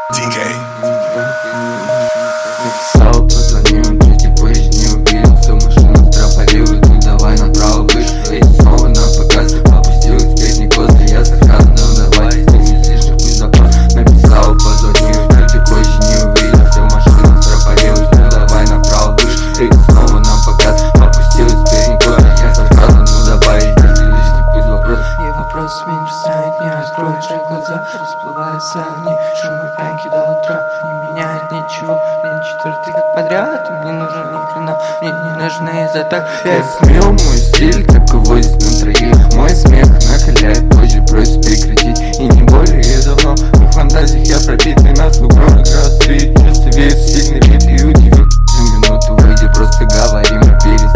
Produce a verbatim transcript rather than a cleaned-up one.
ди кей. Написал, позвонил, чуть и позже не увидел. Всю машину стропалил, ну давай направо выше. Эй, снова на показ, опустилась передний козырь. Я сарказм, ну давай, без лишних пусть запрос. Написал, позвонил, чуть и позже не увидел. Всю машину стропалил, ну давай направо выше. Эй, снова на показ, опустилась передний козырь. Я сарказм, ну давай, без лишних пусть запрос. И вопрос меньше станет, не раскроешь глаза. Расплываются огни, шум и пьянки до утра. Не меняет ничего, день четвертый как подряд. И мне нужен ни хрена, мне не нужны из-за так. Я смел мой стиль, так и возит на троих. Мой смех накаляет, позже просит прекратить. И не более давно, в моих фантазиях я пропитанный на слух громко расцвет. Чувство веет сильный вид и удивит. За минуту выйди, просто говорим и перед.